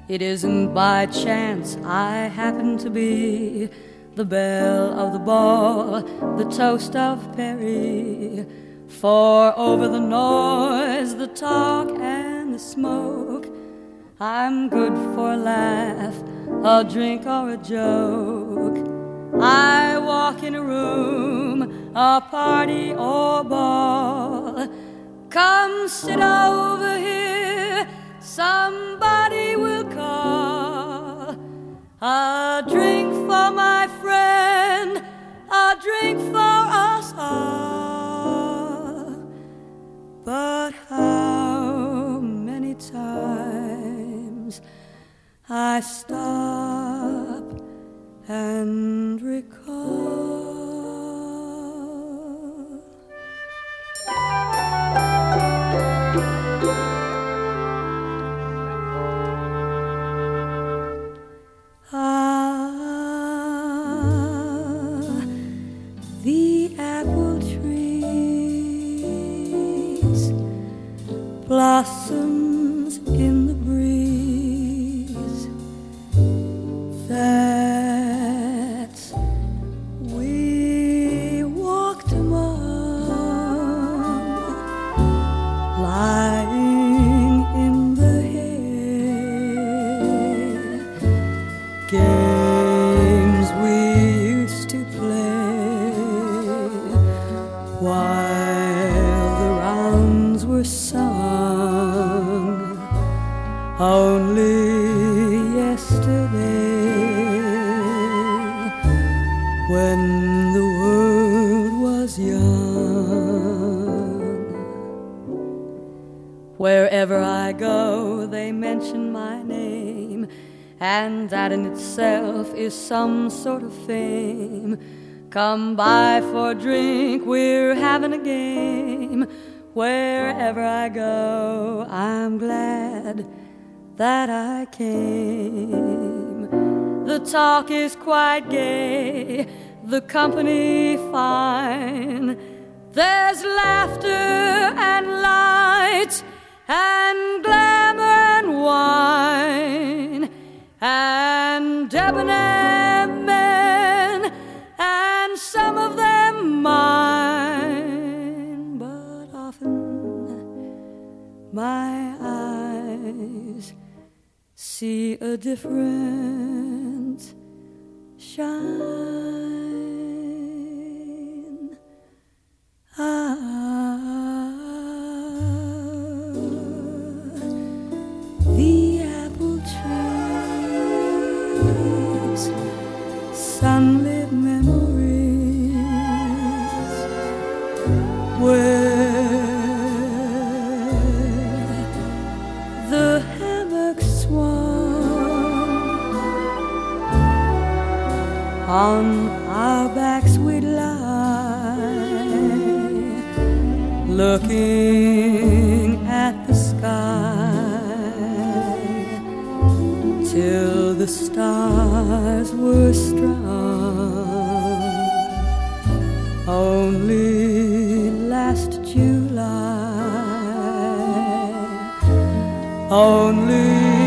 It isn't by chance I happen to be the belle of the ball, the toast of Paris. For over the noise, the talk, and the smoke, I'm good for a laugh, a drink, or a joke. I walk in a room, a party or ball. Come sit over here, somebody will call. A drink for my friend, a drink for us all. But how many times I stop and recall. The apple trees, blossoms in the breeze, that we walked among, lying in the hay, games we used to play while the rounds were sung. Only yesterday, when the world was young. Wherever I go, they mention my name, and that in itself is some sort of fame. Come by for a drink, we're having a game. Wherever I go, I'm glad that I came. The talk is quite gay, the company fine. There's laughter and light and glamour and wine and debonair men, and some of them mine. But often my eyes see a different shine. The apple trees, sunlit memories, where the hammock swung. On our backs we'd lie, looking at the sky, till the stars were strung. Only last July, only